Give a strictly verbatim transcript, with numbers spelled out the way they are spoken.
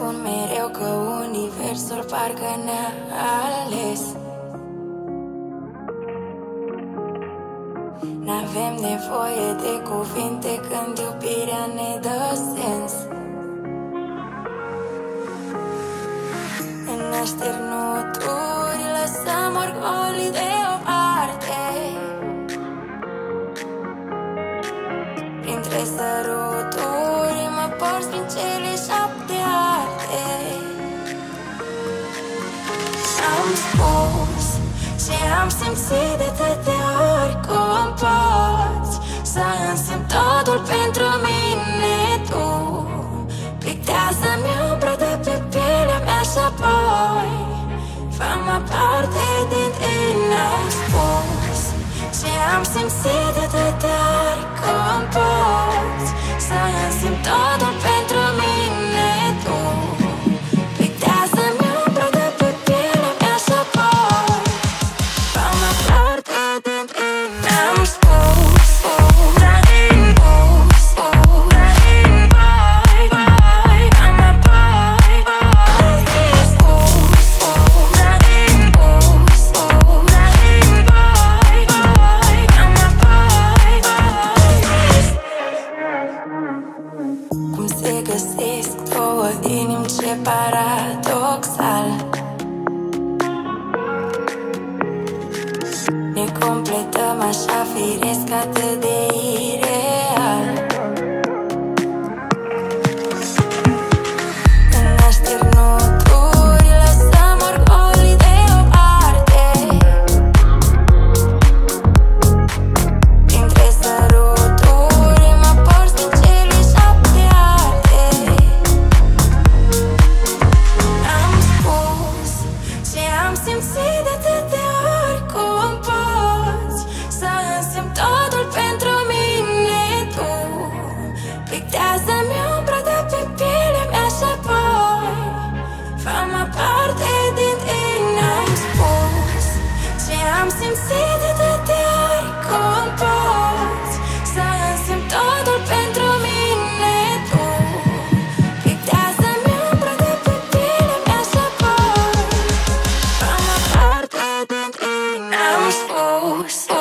spun mereu că universul parcă ne-a ales. N-avem nevoie de cuvinte când iubirea ne dă sens. În așternuturi lăsăm orgolii deoparte. Printre săruturi mă porți prin cele șapte arte. Și-am spus ce am simțit de atâtea ori. Cum poți să însemn totul pentru mine tu? Pictează-mi umbra de pe pielea mea și apoi fă-mă parte din tine. Am spus ce am simțit de atâtea ori. Cum poți să însemn totul pentru mine tu? Pictează-mi umbra de pe pielea mea și apoi fă-mă parte din tine. Am spus ura din bus, ura din boi, boi, fă-mă boi, boi. Spus ura din bus, ura din boi, boi, fă-mă boi, boi. Cum se găsesc două inimi, ce paradoxal. Ne completăm așa firesc, atât de ireal. În așternuturi lăsăm orgolii deoparte. Printre săruturi mă porți din cele șapte arte. Am spus ce am simțit de atâtea ori. Cum poți să însemn totul pentru mine tu? Pictează-mi umbra de pe pielea mea și apoi fă-mă parte din tine. Am spus ce am simțit de atâtea ori. Cum poți să însemn totul pentru mine tu? Pictează-mi umbra de pe pielea mea și apoi fă-mă parte din tine. Am spus